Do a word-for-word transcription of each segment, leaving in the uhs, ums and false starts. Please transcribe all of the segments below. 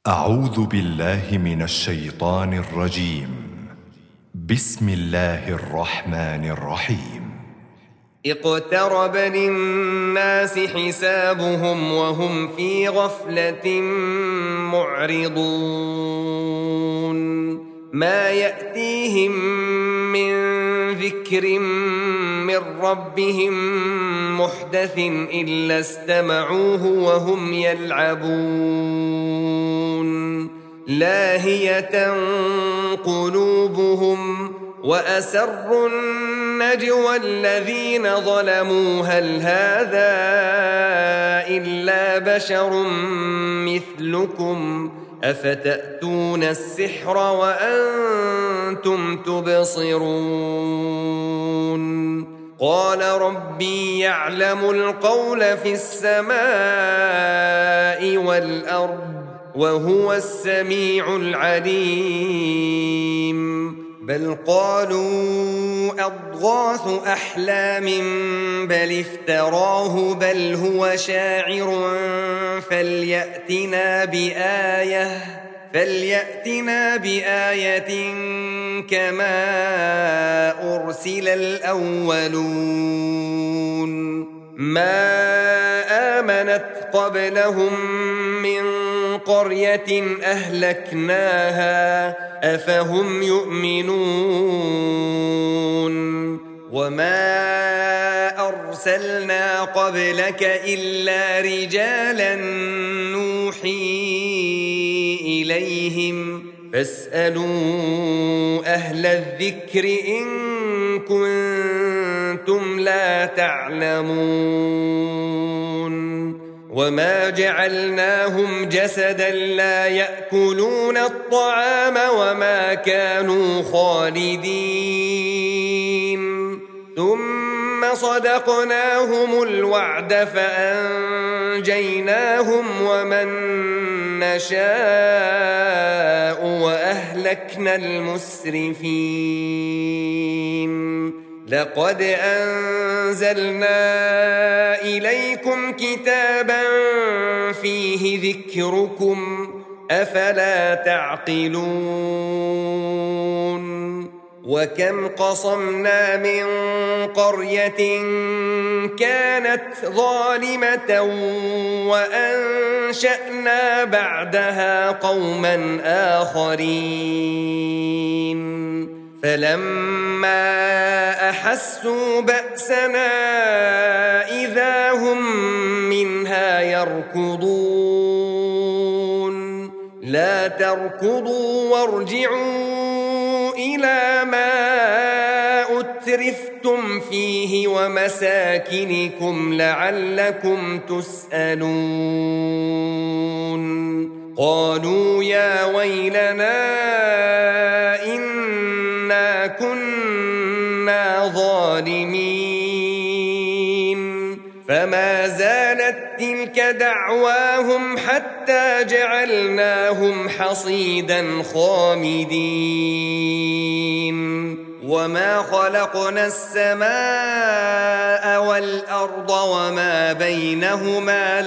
أعوذ بالله من الشيطان الرجيم. بسم الله الرحمن الرحيم. اقترب للناس حسابهم وهم في غفلة معرضون ما يأتيهم من ذكر من ربهم محدث إلا استمعوه وهم يلعبون لاهية قلوبهم وأسروا النجوى الذين ظلموا هل هذا إلا بشر مثلكم أفتأتون السحر وأنتم تبصرون قال ربي يعلم القول في السماء والأرض وهو السميع العليم بل قالوا أضغاث أحلام بل افتراه بل هو شاعر فليأتنا بآية فليأتنا بآية كما أرسل الأولون ما آمنت قبلهم من قرية أهلكناها أفهم يؤمنون وما أرسلنا قبلك إلا رجالا نوحي إليهم فاسألوا أهل الذكر إن كنتم لا تعلمون وما جعلناهم جسدا لا يأكلون الطعام وما كانوا خالدين ثم صدقناهم الوعد فأنجيناهم ومن نشاء وأهلكنا المسرفين لقد أنزلنا إليكم كتابا فيه ذكركم أفلا تعقلون وكم قصمنا من قرية كانت ظالمة وأنشأنا بعدها قوما آخرين فلما أحسوا بأسنا إذا هم منها يركضون لا تركضوا وارجعوا إلى ما أترفتم فيه ومساكنكم لعلكم تسألون قالوا يا ويلنا إنا كنا ظالمين فما زالت تلك دعواهم حتى جعلناهم حصيدا خامدين وما خلقنا السماء والأرض وما بينهما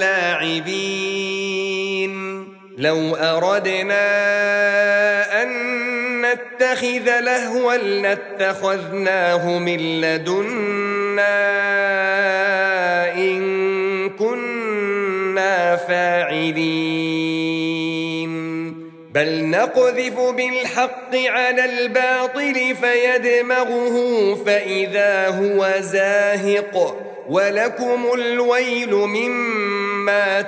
لاعبين لو أردنا أن نتخذ لهوا لاتخذناه من لدنا إن كنا فاعلين بل نقذف بالحق على الباطل فيدمغه فإذا هو زاهق ولكم الويل مما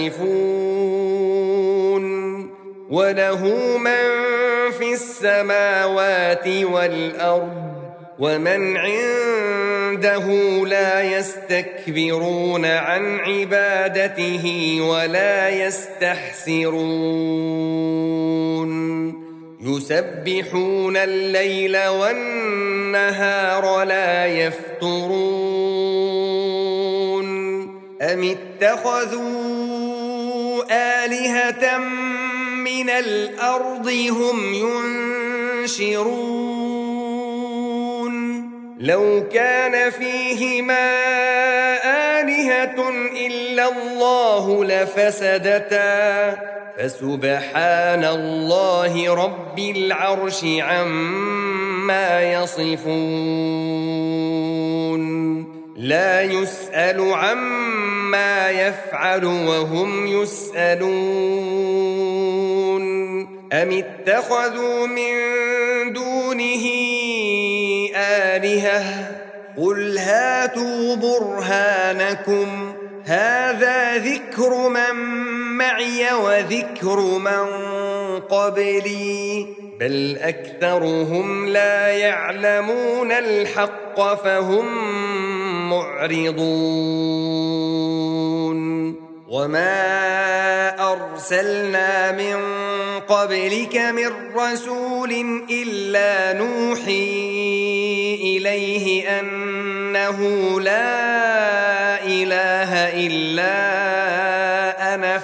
تصفون وله من في السماوات والأرض ومن عنده لا يستكبرون عن عبادته ولا يستحسرون يسبحون الليل والنهار لا يفترون أم اتخذوا آلهة من الأرض هم ينشرون لو كان فيهما آلهة إلا الله لفسدتا فسبحان الله رب العرش عما يصفون لا يسأل عما يفعل وهم يسألون أم اتخذوا من دونه آلهة قل هاتوا برهانكم هذا ذكر من معي وذكر من قبلي بل أكثرهم لا يعلمون الحق فهم معرضون وما أرسلنا من قبلك من رسول إلا نوحي إليه أنه لا إله إلا أنا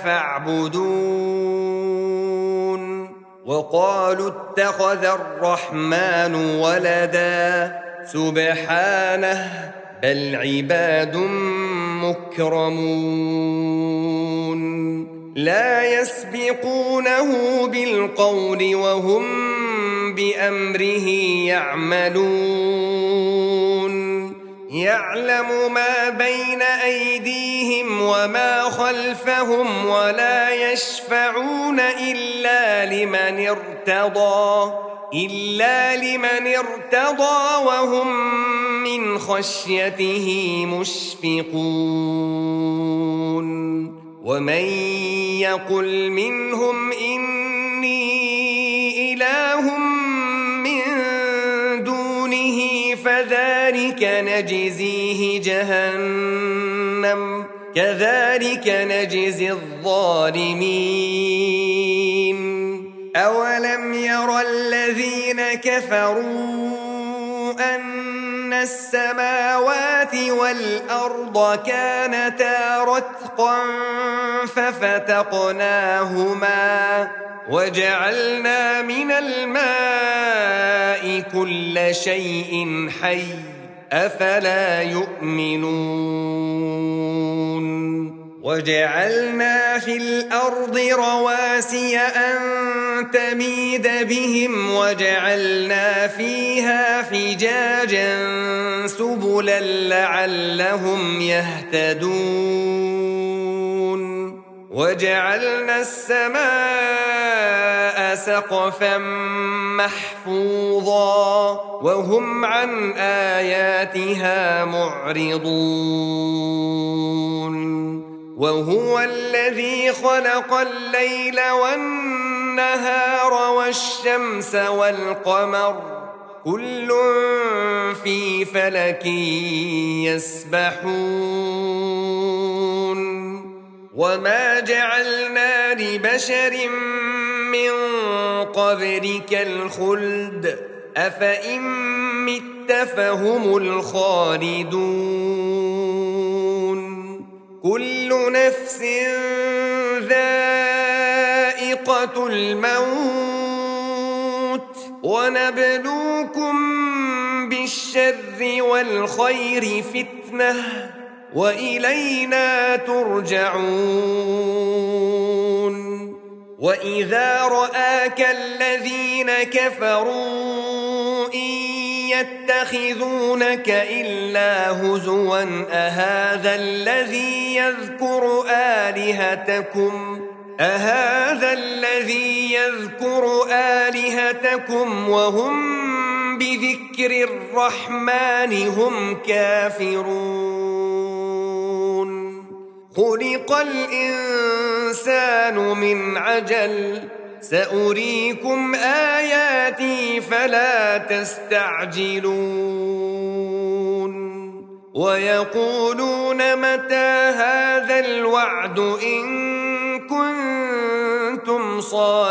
فاعبدون وقالوا اتخذ الرحمن ولدا سبحانه بل عباد مكرمون لا يسبقونه بالقول وهم بأمره يعملون يعلم ما بين أيديهم وما خلفهم ولا يشفعون إلا لمن ارتضى إلا لمن ارتضى وهم من خشيته مشفقون ومن يقل منهم إني إله من دونه فذلك نجزيه جهنم كذلك نجزي الظالمين أولم ير الذين كفروا أن السماوات والأرض كانتا رتقا ففتقناهما وجعلنا من الماء كل شيء حي أفلا يؤمنون وجعلنا في الأرض رواسي أن تميد بهم وجعلنا فيها فجاجا سبلا لعلهم يهتدون وجعلنا السماء سقفا محفوظا وهم عن آياتها معرضون وهو الذي خلق الليل والنهار والشمس والقمر كل في فلك يسبحون وما جعلنا لبشر من قبلك الخلد أفإن مت فهم الخالدون كل نفس ذائقة الموت ونبلوكم بالشر والخير فتنة وإلينا ترجعون وإذا رآك الذين كفروا إن يتخذونك إلا هزوا أهذا الذي يذكر آلهتكم أهذا الذي يذكر آلهتكم وهم بذكر الرحمن هم كافرون خلق الإنسان من عجل سأريكم آياتي فلا تستعجلون ويقولون متى هذا الوعد إن كنتم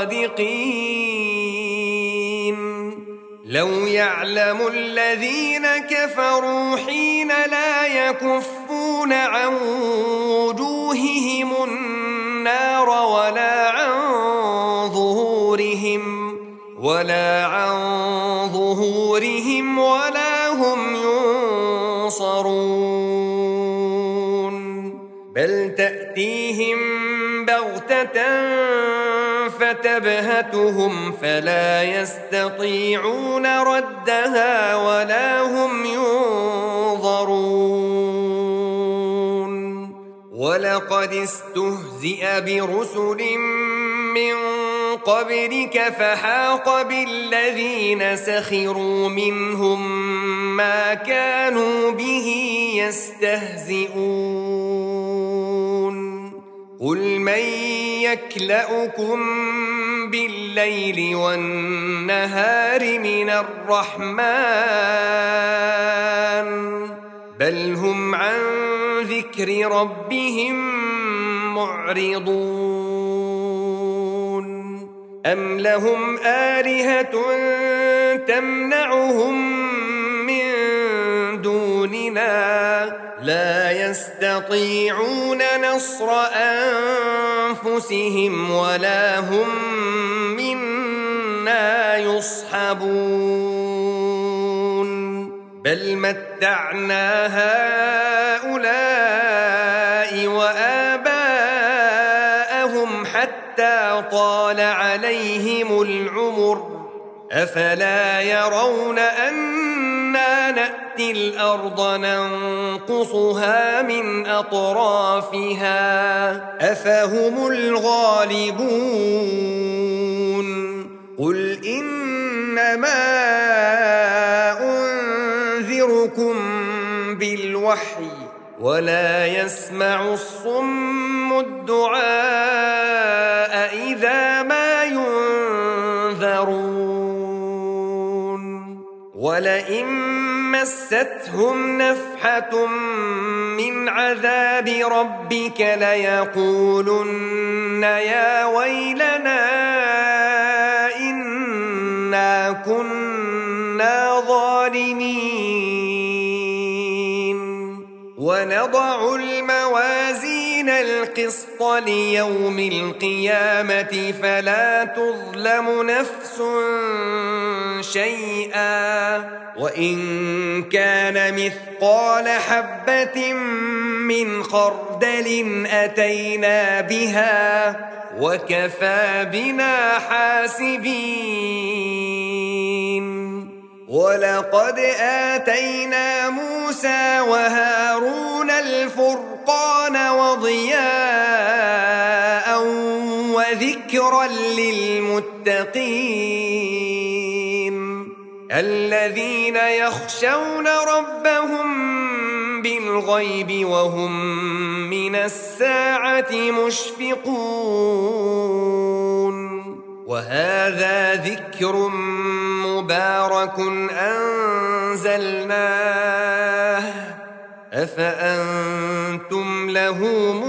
صادقين لو يعلم الذين كفروا حين لا يكفون عن وجوههم النار ولا عن ظهورهم ولا عن ظهورهم ولا هم ينصرون بل تأتيهم بغتة تبهتهم فلا يستطيعون ردها ولا هم ينظرون ولقد استهزئ برسل من قبلك فحاق بالذين سخروا منهم ما كانوا به يستهزئون قل من يكلؤكم بالليل والنهار من الرحمن بل هم عن ذكر ربهم معرضون أم لهم آلهة تمنعهم من دوننا لا يستطيعون نصر أنفسهم ولا هم منا يصحبون بل متعنا هؤلاء وآباءهم حتى طال عليهم العمر أفلا يرون أنا نأتي الأرض ننقصها من أطرافها أفهم الغالبون قل إنما أنذركم بالوحي ولا يسمع الصم الدعاء إذا ما ينذرون ولئن مستهم نفحة من عذاب ربك ليقولن يا ويلنا إنا كنا ظالمين ونضع الموازين القسط ليوم القيامة فلا تظلم نفس شيئا وإن كان مثقال حبة من خردل أتينا بها وكفى بنا حاسبين ولقد آتينا موسى وهارون الفرقان وضياء وذكرا للمتقين الذين يخشون ربهم بالغيب وهم من الساعة مشفقون وهذا ذكر مبارك أنزلناه أفأنتم له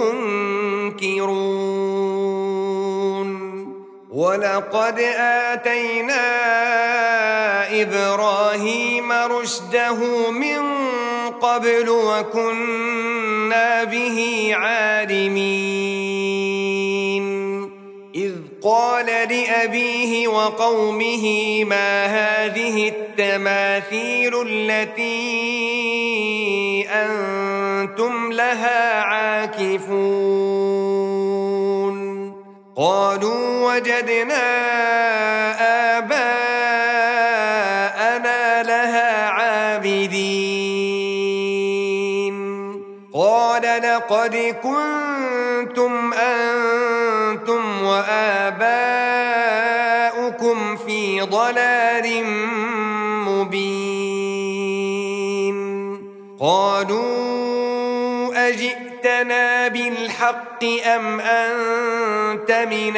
منكرون ولقد آتينا إبراهيم رشده من قبل وكنا به عالمين إذ قال لأبيه وقومه ما هذه التماثيل التي أنتم لها عاكفون قالوا وجدنا آباءنا لها عابدين قال لقد كنتم أنتم وآباؤكم في ضلال مبين قالوا أجئتنا بالحق أم أنت من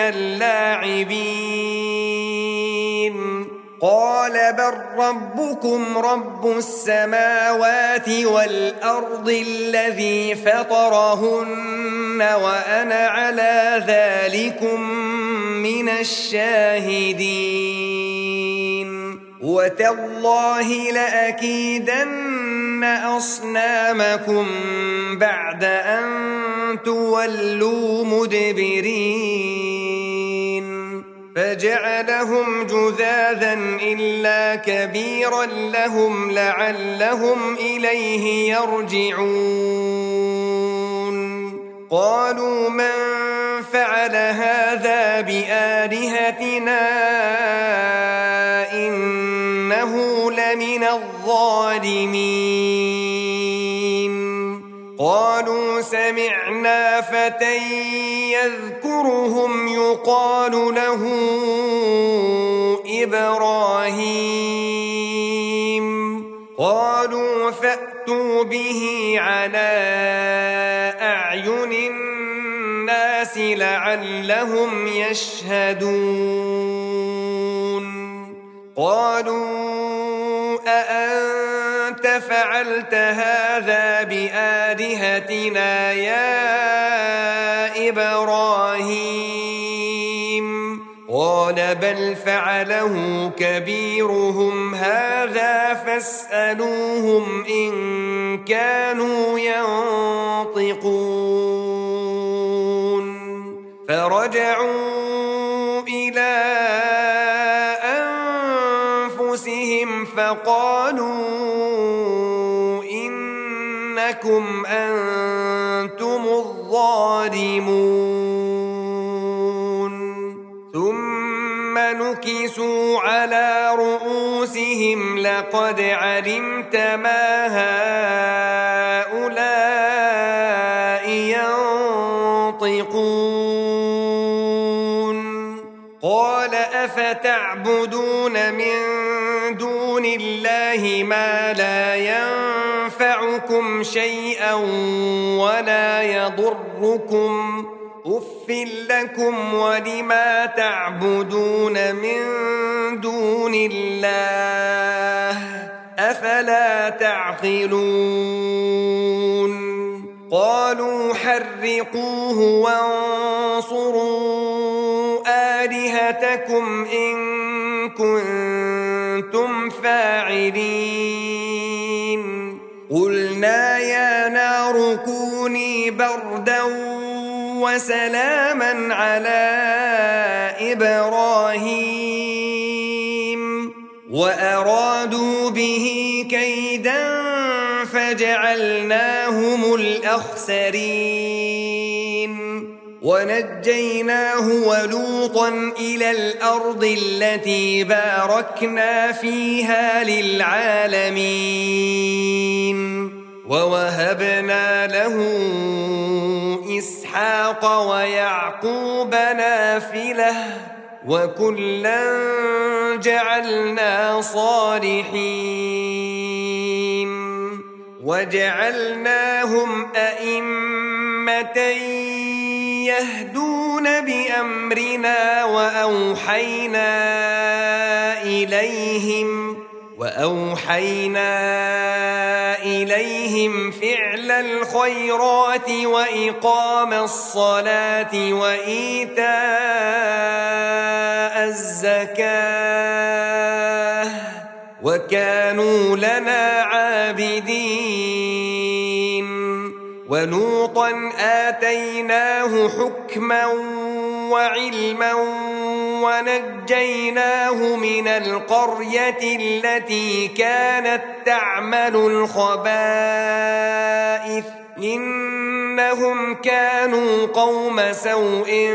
اللاعبين قال بل ربكم رب السماوات والأرض الذي فطرهن وأنا على ذلكم من الشاهدين وتالله لأكيدن أصنامكم بعد أن تولوا مدبرين فجعلهم جذاذا إلا كبيرا لهم لعلهم إليه يرجعون قالوا من فعل هذا بآلهتنا إنه لمن الظالمين قالوا سمعنا فتى يذكرهم يقال له إبراهيم قالوا فأتوا به على أعين الناس لعلهم يشهدون قالوا أأنت فعلت هذا بآلهتنا يا إبراهيم قال بل فعله كبيرهم هذا فاسألوهم إن كانوا ينطقون فرجعوا إلى أنفسهم فقالوا إنكم أنتم الظالمون ثم نكسوا على رؤوسهم لقد علمت ما هؤلاء ينطقون قال أفتعبدون من دون الله ما لا ينفعكم شيئا ولا يضركم أف لكم ولما تعبدون من دون الله أفلا تعقلون قالوا حرقوه وانصروا آلهتكم إن كنتم فاعلين قلنا يا نار كوني بردا وسلاما على إبراهيم وأرادوا به كيدا فجعلناهم الأخسرين ونجيناه ولوطا إلى الأرض التي باركنا فيها للعالمين ووهبنا له إسحاق ويعقوب نافلة وكلا جعلنا صالحين وجعلناهم أئمة يهدون بأمرنا وأوحينا إليهم وأوحينا إليهم فعل الخيرات وإقام الصلاة وإيتاء الزكاة وكانوا لنا عابدين ولوطا آتيناه حكما وعلما ونجيناه من القرية التي كانت تعمل الخبائث إنهم كانوا قوم سوء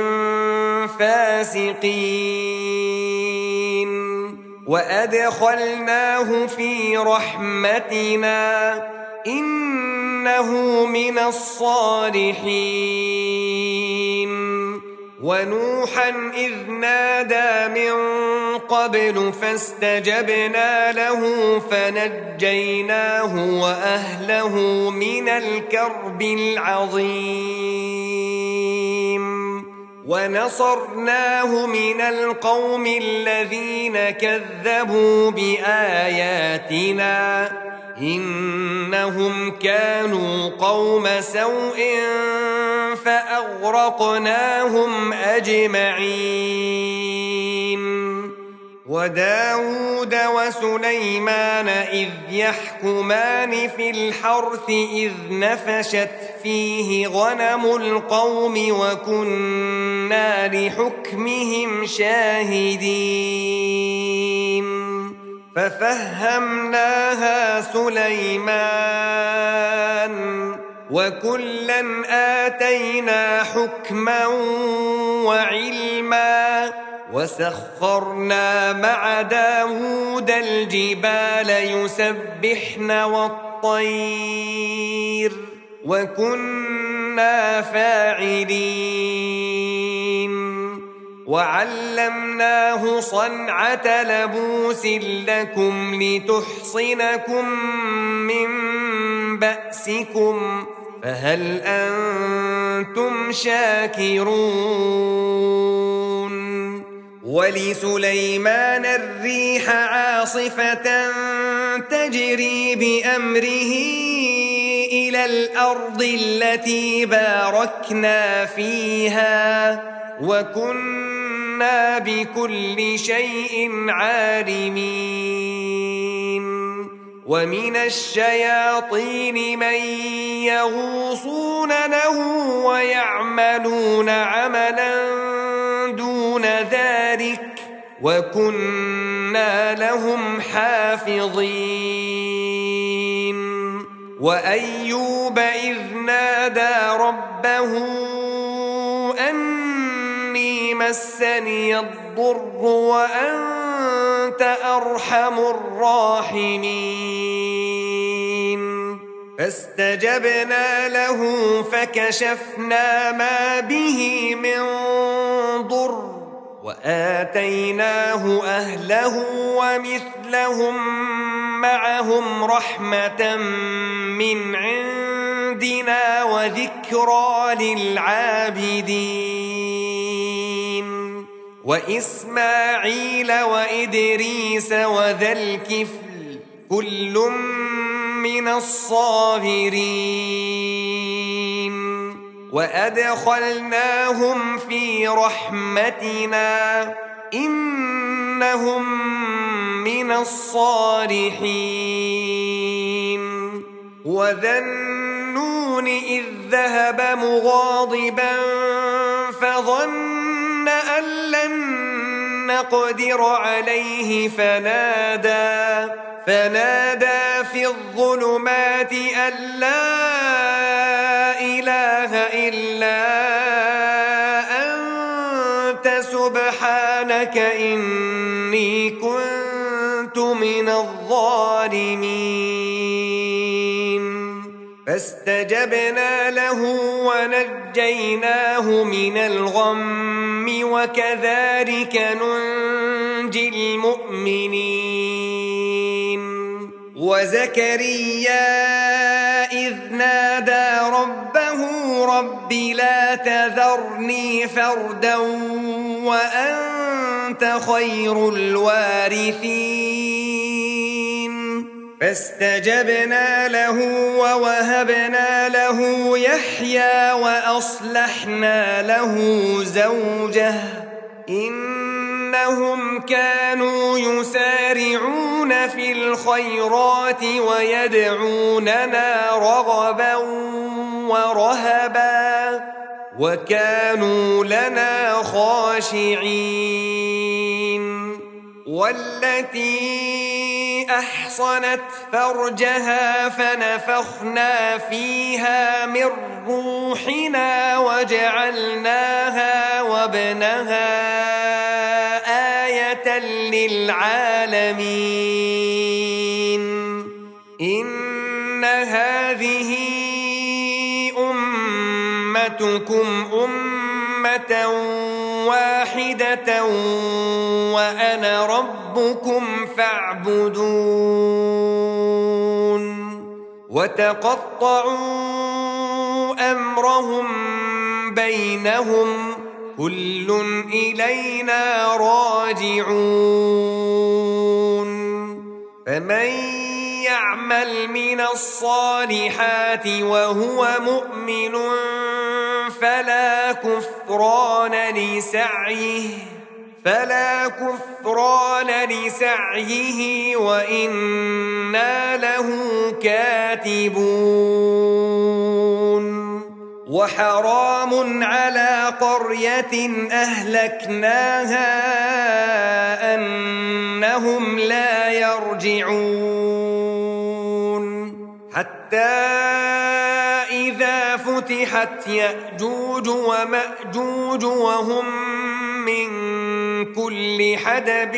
فاسقين وأدخلناه في رحمتنا إنه من الصالحين ونوحا إذ نادى من قبل فاستجبنا له فنجيناه وأهله من الكرب العظيم ونصرناه من القوم الذين كذبوا بآياتنا إنهم كانوا قوم سوء فأغرقناهم أجمعين وداود وسليمان إذ يحكمان في الحرث إذ نفشت فيه غنم القوم وكنا لحكمهم شاهدين ففهمناها سليمان وكلا آتينا حكما وعلما وسخرنا مع داود الجبال يسبحن والطير وكنا فاعلين وعلمناه صنعة لبوس لكم لتحصنكم من بأسكم فهل أنتم شاكرون ولسليمان الريح عاصفة تجري بأمره إلى الأرض التي باركنا فيها وكنا بكل شيء عالمين ومن الشياطين من يغوصون له ويعملون عملا دون ذلك وكنا لهم حافظين وأيوب إذ نادى ربه أني مسني الضر وأنت أرحم الراحمين فاستجبنا له فكشفنا ما به من ضر وآتيناه أهله ومثلهم معهم رحمة من عندنا وذكرى للعابدين وإسماعيل وإدريس وذا الكفل كل من الصابرين وأدخلناهم في رحمتنا إنهم من الصالحين وذا النون إذ ذهب مغاضبا فظن أن لن نقدر عليه فنادى فنادى في الظلمات أن لا إله إلا أنت سبحانك إني كنت من الظالمين فاستجبنا له ونجيناه من الغم وكذلك ننجي المؤمنين وزكريا إذ نادى ربه رب لا تذرني فردا وأنت خير الوارثين فاستجبنا له ووهبنا له يحيى وأصلحنا له زوجه إنهم كانوا يسارعون في الخيرات ويدعوننا رغبا ورهبا وكانوا لنا خاشعين والتي أحصنت فرجها فنفخنا فيها من روحنا وجعلناها وابنها آية للعالمين إن هذه أمتكم أمة واحدة وأنا ربكم فاعبدون وتقطعوا أمرهم بينهم كل إلينا راجعون فمن يعمل من الصالحات وهو مؤمن فلا كفران لسعيه فلا كفران لسعيه وإنا له كاتبون وحرام على قرية أهلكناها أنهم لا يرجعون حتى إذا وفتحت يأجوج ومأجوج وهم من كل حدب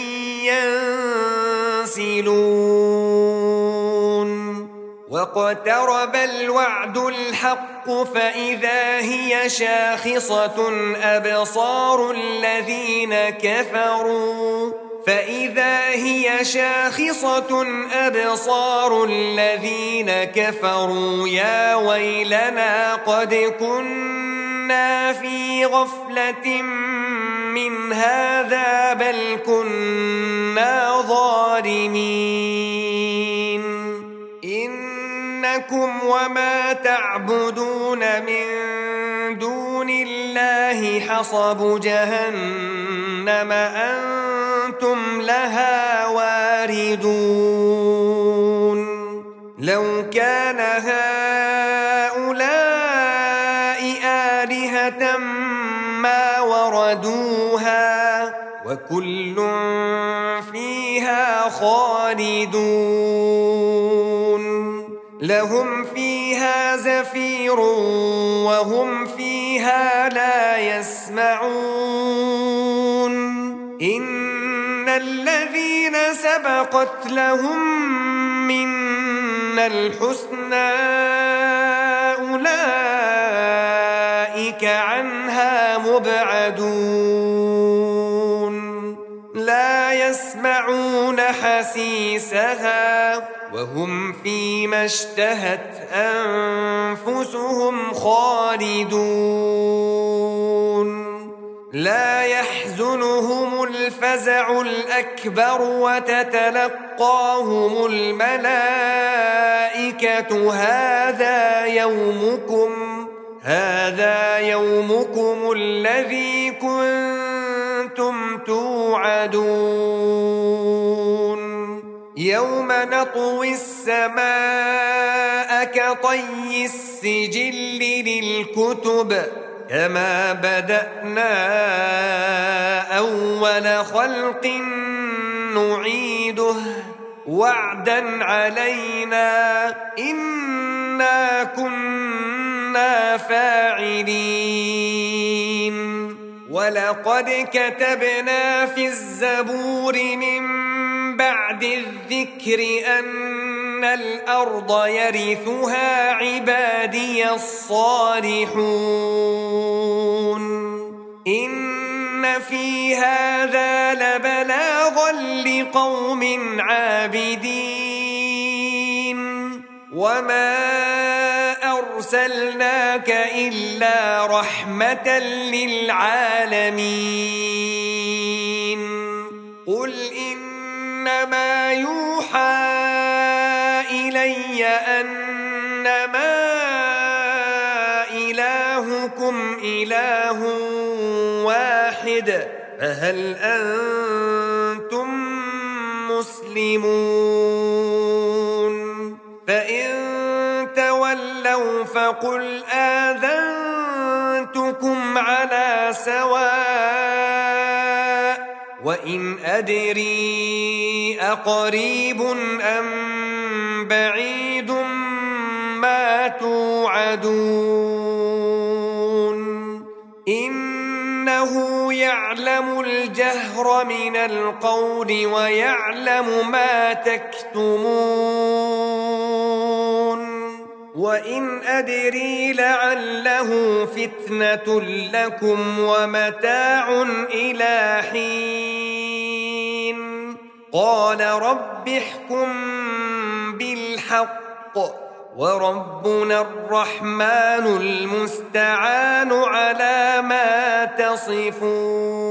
ينسلون واقترب الوعد الحق فإذا هي شاخصة أبصار الذين كفروا فإذا هي شاخصة أبصار الذين كفروا يا ويلنا قد كنا في غفلة من هذا بل كنا ظالمين إنكم وما تعبدون من دون الله حصب جهنم أنتم لها واردون لو كان هؤلاء آلهة ما وردوها وكل فيها خالدون لهم فيها زفير وهم فيها لا يسمعون إن الذين سبقت لهم منا الحسنى أولئك عنها مبعدون لا يسمعون حسيسها وهم فيما اشتهت أنفسهم خالدون لا يحزنهم الفزع الأكبر وتتلقاهم الملائكة هذا يومكم هذا يومكم الذي كنتم توعدون يوم نطوي السماء كطي السجل للكتب كما بدأنا أول خلق نعيده وعدا علينا إنا كنا فاعلين ولقد كتبنا في الزبور من بعد الذكر أن الأرض يرثها عبادي الصالحون إن في هذا لبلاغا لقوم عابدين وما أرسلناك إلا رحمة للعالمين قل إنما يوحى إلي أنما إلهكم إله واحد فهل أنتم مسلمون فإن تولوا فقل آذنتكم على سواء وإن أدري أقريب أم بعيد ما توعدون إنه يعلم الجهر من القول ويعلم ما تكتمون وإن أدري لعله فتنة لكم ومتاع إلى حين قال رب احكم بالحق وربنا الرحمن المستعان على ما تصفون